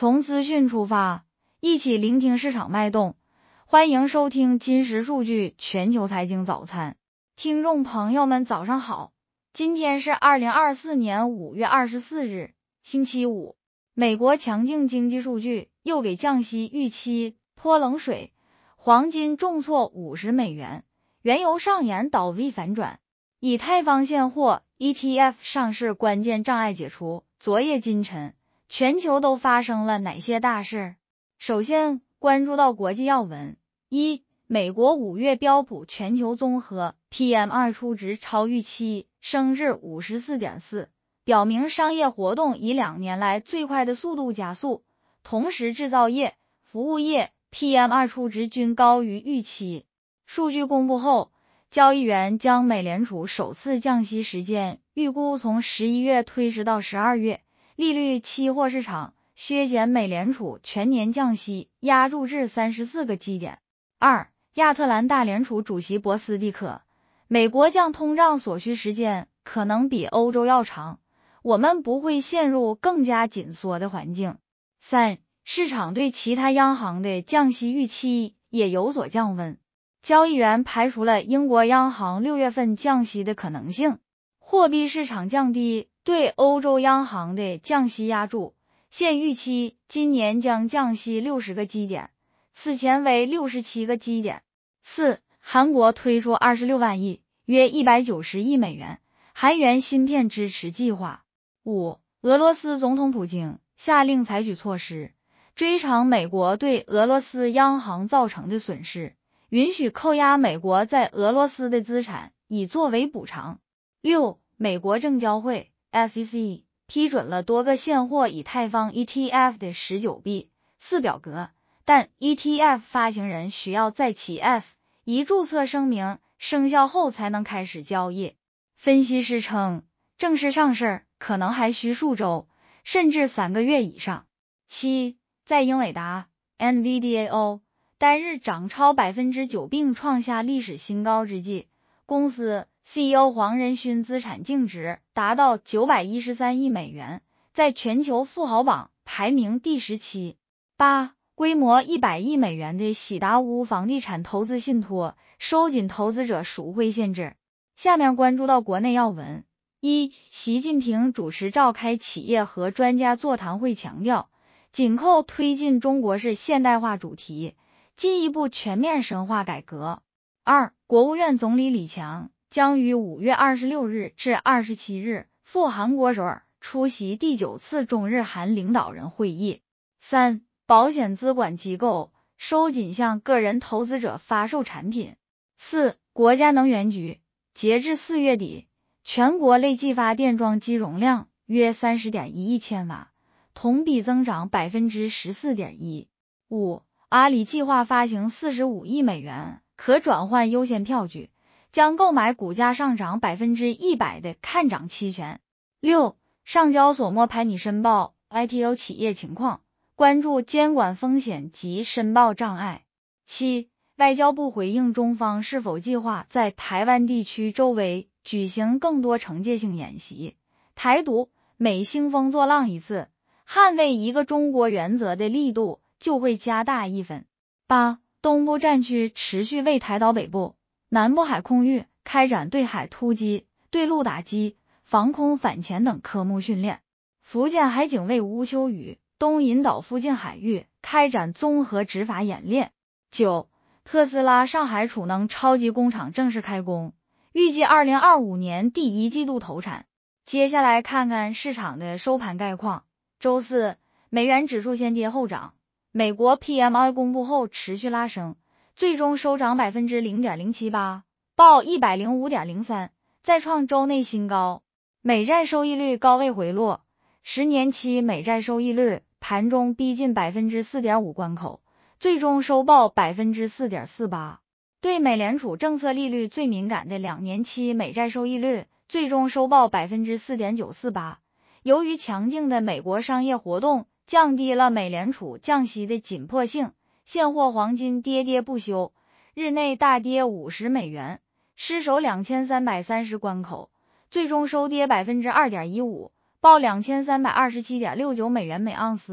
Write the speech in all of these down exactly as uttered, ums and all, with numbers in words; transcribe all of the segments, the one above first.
从资讯出发，一起聆听市场脉动。欢迎收听金石数据全球财经早餐。听众朋友们早上好，今天是二零二四年五月二十四日，星期五。美国强劲经济数据又给降息预期泼冷水，黄金重挫五十美元，原油上演倒 V 反转，以太坊现货 E T F 上市关键障碍解除。昨夜今晨，全球都发生了哪些大事？首先关注到国际要闻。一、美国五月标普全球综合 P M I 初值超预期，升至 五十四点四， 表明商业活动以两年来最快的速度加速。同时制造业、服务业 P M I 初值均高于预期。数据公布后，交易员将美联储首次降息时间预估从十一月推迟到十二月，利率期货市场削减美联储全年降息压注至三十四个基点。二、亚特兰大联储主席博斯蒂克，美国降通胀所需时间可能比欧洲要长，我们不会陷入更加紧缩的环境。三、市场对其他央行的降息预期也有所降温，交易员排除了英国央行六月份降息的可能性，货币市场降低对欧洲央行的降息压注，现预期今年将降息六十个基点，此前为六十七个基点。四、韩国推出二十六万亿，约一百九十亿美元韩元芯片支持计划。五、俄罗斯总统普京下令采取措施，追偿美国对俄罗斯央行造成的损失，允许扣押美国在俄罗斯的资产，以作为补偿。六、美国证交会 S E C 批准了多个现货以太坊 E T F 的 十九 B 四表格，但 E T F 发行人需要在其 S 一注册声明生效后才能开始交易。分析师称，正式上市可能还需数周，甚至三个月以上。七、在英伟达 N V D A O 单日涨超 百分之九 并创下历史新高之际，公司 C E O 黄仁勋资产净值达到九百一十三亿美元，在全球富豪榜排名第十七。八、规模一百亿美元的喜达屋房地产投资信托收紧投资者赎回限制。下面关注到国内要闻。一、习近平主持召开企业和专家座谈会，强调紧扣推进中国式现代化主题，进一步全面深化改革。二、国务院总理李强将于五月二十六日至二十七日赴韩国首尔出席第九次中日韩领导人会议。三、保险资管机构收紧向个人投资者发售产品。四、国家能源局截至四月底，全国累计发电装机容量约 三十点一亿千瓦，同比增长 百分之十四点一。五、阿里计划发行四十五亿美元可转换优先票据，将购买股价上涨 百分之百 的看涨期权。六、上交所摸排拟申报 I P O 企业情况，关注监管风险及申报障碍。七、外交部回应中方是否计划在台湾地区周围举行更多惩戒性演习，台独每兴风作浪一次，捍卫一个中国原则的力度就会加大一分。八、东部战区持续为台岛北部、南部海空域开展对海突击、对陆打击、防空反潜等科目训练。福建海警为乌丘屿、东引岛附近海域开展综合执法演练。九、特斯拉上海储能超级工厂正式开工，预计二零二五年第一季度投产。接下来看看市场的收盘概况。周四，美元指数先跌后涨，美国 P M I 公布后持续拉升，最终收涨 百分之零点零七八， 报 一百零五点零三， 再创周内新高。美债收益率高位回落，十年期美债收益率盘中逼近 百分之四点五 关口，最终收报 百分之四点四八。对美联储政策利率最敏感的两年期美债收益率最终收报 百分之四点九四八。由于强劲的美国商业活动降低了美联储降息的紧迫性，现货黄金跌跌不休，日内大跌五十美元，失守两千三百三十关口，最终收跌 百分之二点一五， 报 两千三百二十七点六九美元每盎司。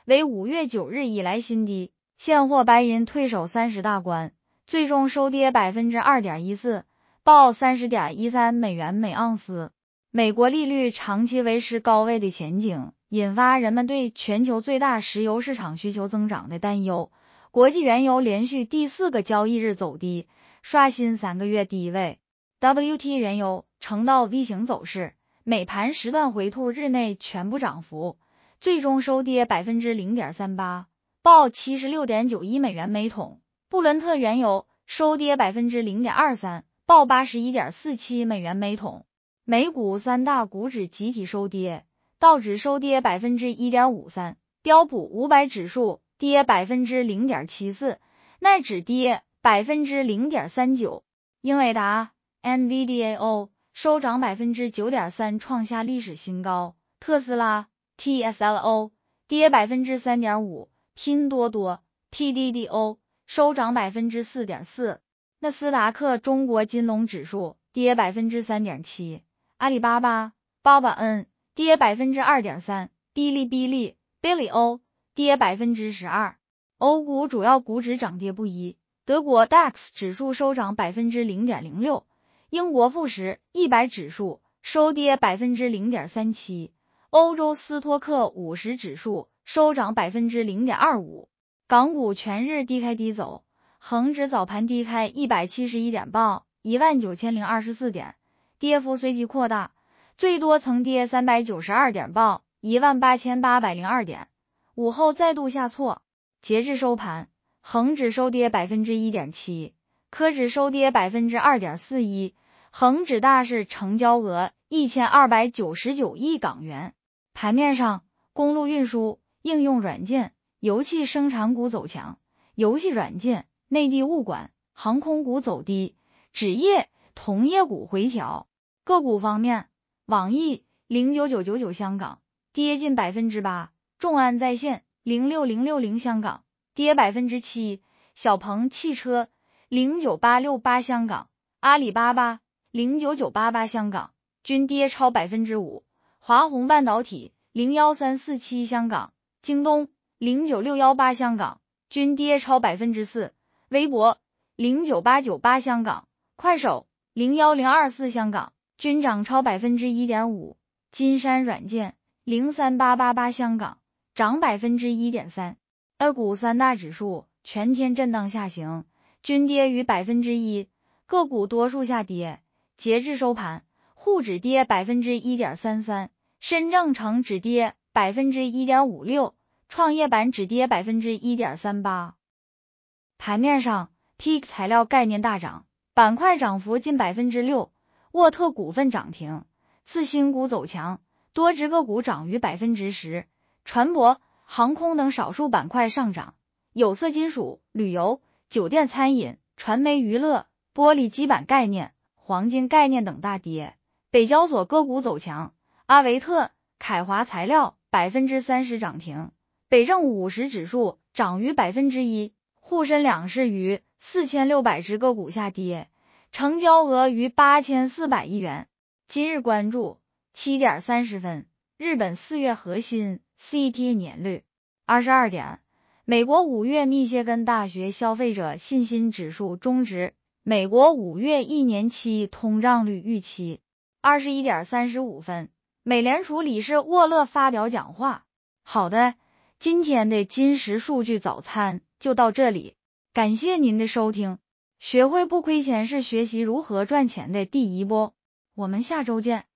为五月九日以来新低，现货白银退守三十大关，最终收跌 百分之二点一四， 报 三十点一三美元每盎司。美国利率长期维持高位的前景，引发人们对全球最大石油市场需求增长的担忧。国际原油连续第四个交易日走低，刷新三个月低位。W T 原油呈到 V 型走势，美盘时段回吐日内全部涨幅，最终收跌 百分之零点三八， 报 七十六点九一美元每桶。布伦特原油收跌 百分之零点二三， 报 八十一点四七美元每桶。美股三大股指集体收跌，道指收跌 百分之一点五三， 标普五百指数跌 百分之零点七四， 奈指跌 百分之零点三九。 英伟达 N V D A O 收涨 百分之九点三， 创下历史新高。特斯拉 T S L O 跌 百分之三点五， 拼多多 P D D O 收涨 百分之四点四。 纳斯达克中国金龙指数跌 百分之三点七， 阿里巴巴 八八 N 跌 百分之二点三， 哔哩哔哩 Bilibili 跌 百分之十二。 欧股主要股指涨跌不一，德国 D A X 指数收涨 百分之零点零六， 英国富时一百指数收跌 百分之零点三七， 欧洲斯托克五十指数收涨 百分之零点二五。 港股全日低开低走，恒指早盘低开一百七十一点，报 一万九千零二十四点，跌幅随即扩大，最多曾跌三百九十二点，报 一万八千八百零二点，午后再度下挫。截至收盘，恒指收跌 百分之一点七， 科指收跌 百分之二点四一， 恒指大市成交额一千二百九十九亿港元。盘面上，公路运输、应用软件、油气生产股走强，游戏软件、内地物管、航空股走低，纸业、同业股回调。个股方面，网易 零九九九九 香港跌近 百分之八， 众安在线 零六零六零 香港跌 百分之七， 小鹏汽车 零九八六八 香港、阿里巴巴 零九九八八 香港均跌超 百分之五， 华虹半导体 零一三四七 香港、京东 零九六一八 香港均跌超 百分之四， 微博 零九八九八 香港、快手 零一零二四 香港均涨超 百分之一点五， 金山软件 零三八八八 香港涨 百分之一点三。 A 股三大指数全天震荡下行，均跌逾 百分之一， 个股多数下跌。截至收盘，沪指跌 百分之一点三三， 深证成指跌 百分之一点五六， 创业板指跌 百分之一点三八。 盘面上 P I C 材料概念大涨，板块涨幅近 百分之六， 沃特股份涨停，次新股走强，多只个股涨逾 百分之十， 船舶、航空等少数板块上涨，有色金属、旅游、酒店餐饮、传媒娱乐、玻璃基板概念、黄金概念等大跌。北交所个股走强，阿维特、凯华材料 百分之三十 涨停，北证五十指数涨逾 百分之一， 沪深两市逾四千六百只个股下跌，成交额逾八千四百亿元。今日关注七点三十分，日本四月核心 C P I 年率。二十二点，美国五月密歇根大学消费者信心指数终值，美国五月一年期通胀率预期。二十一点三十五分，美联储理事沃勒发表讲话。好的，今天的金石数据早餐就到这里，感谢您的收听。学会不亏钱是学习如何赚钱的第一步，我们下周见。